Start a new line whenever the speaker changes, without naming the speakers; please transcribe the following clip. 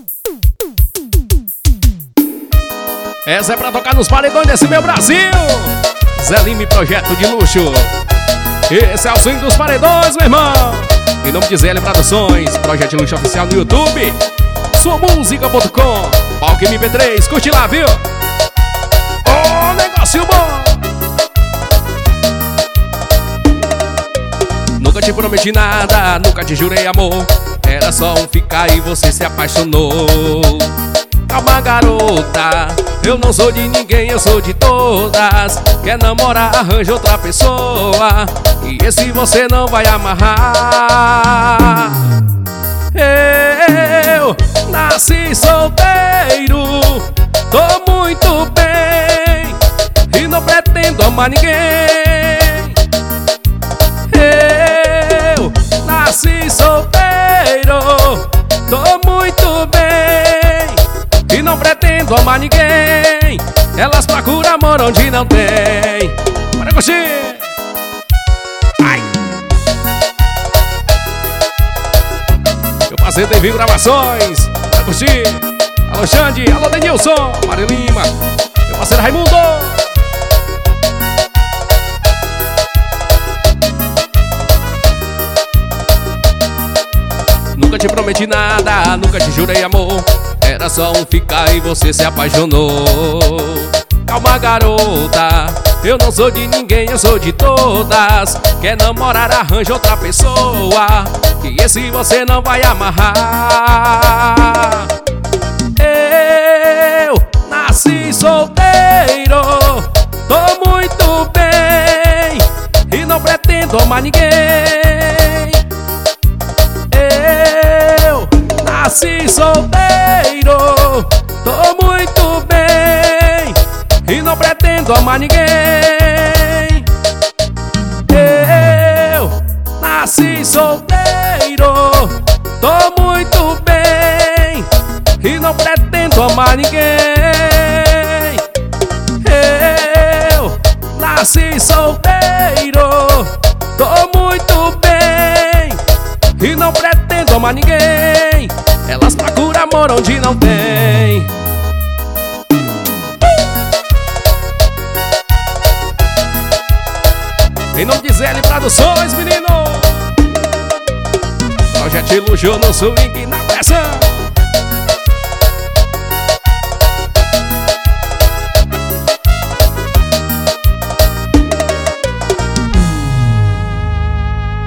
Essa é pra tocar nos paredões desse meu Brasil. Zé Lime, projeto de luxo. Esse é o swing dos paredões, meu irmão. Em nome de ZL Produções, projeto de luxo oficial no YouTube, suamusica.com, Palco MP3, curte lá, viu? Ô, negócio bom. Nunca te prometi nada, nunca te jurei amor. Era só um ficar e você se apaixonou. Calma, garota, eu não sou de ninguém, eu sou de todas. Quer namorar, arranja outra pessoa, e esse você não vai amarrar. Eu nasci solteiro, tô muito bem e não pretendo amar ninguém. Eu nasci solteiro, tô muito bem e não pretendo amar ninguém. Elas procuram amor onde não tem. Bora curtir! Ai! Meu parceiro tem Vivo Gravações. Bora curtir! Alô Xande, alô Denilson, Mário Lima, meu parceiro Raimundo. Nunca te prometi nada, nunca te jurei amor. Era só um ficar e você se apaixonou. Calma, garota, eu não sou de ninguém, eu sou de todas. Quer namorar, arranja outra pessoa, que esse você não vai amarrar. Eu nasci solteiro, tô muito bem e não pretendo amar ninguém. Eu nasci solteiro, tô muito bem e não pretendo amar ninguém. Eu nasci solteiro, tô muito bem e não pretendo amar ninguém. Eu nasci solteiro, tô muito bem e não pretendo amar ninguém. Elas procuram amor onde não tem. Em nome de ZL Produções, menino. Projeto de luxo no swing na pressão.